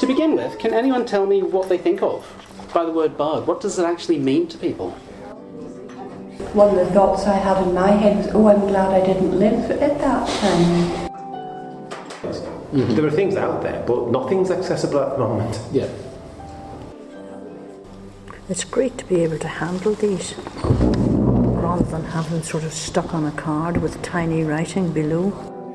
To begin with, can anyone tell me what they think of by the word bard? What does it actually mean to people? One of the thoughts I had in my head was, oh, I'm glad I didn't live at that time. Mm-hmm. There are things out there, but nothing's accessible at the moment. Yeah. It's great to be able to handle these, rather than have them sort of stuck on a card with tiny writing below.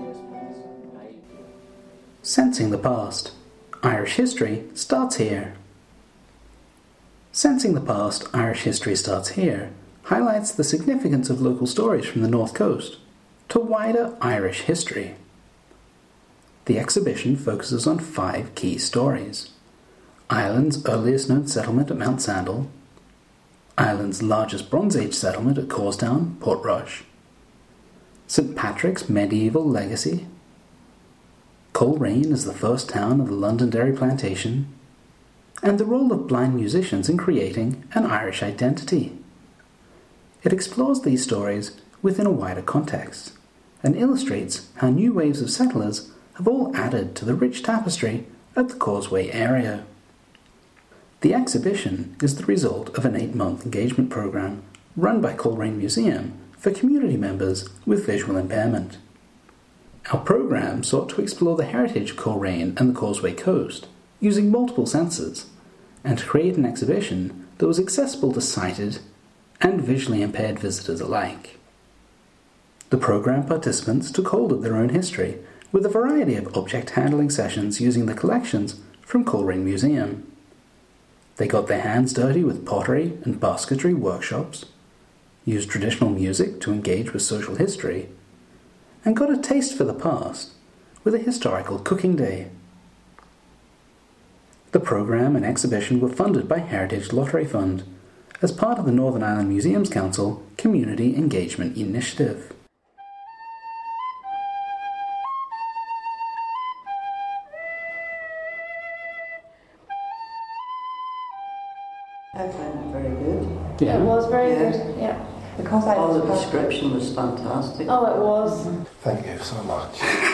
Sensing the past. Irish history starts here. Sensing the past, Irish history starts here highlights the significance of local stories from the North Coast to wider Irish history. The exhibition focuses on 5 key stories. Ireland's earliest known settlement at Mount Sandal, Ireland's largest Bronze Age settlement at Corstown, Portrush, St Patrick's medieval legacy, Coleraine as the first town of the Londonderry plantation, and the role of blind musicians in creating an Irish identity. It explores these stories within a wider context and illustrates how new waves of settlers have all added to the rich tapestry at the Causeway area. The exhibition is the result of an 8-month engagement programme run by Coleraine Museum for community members with visual impairment. Our programme sought to explore the heritage of Coleraine and the Causeway Coast using multiple senses and to create an exhibition that was accessible to sighted and visually impaired visitors alike. The programme participants took hold of their own history with a variety of object handling sessions using the collections from Coleraine Museum. They got their hands dirty with pottery and basketry workshops, used traditional music to engage with social history, and got a taste for the past with a historical cooking day. The programme and exhibition were funded by Heritage Lottery Fund as part of the Northern Ireland Museums Council Community Engagement Initiative. I found it very good. Yeah. It was very good, yeah. Because All the description was fantastic. Oh, it was. Thank you so much.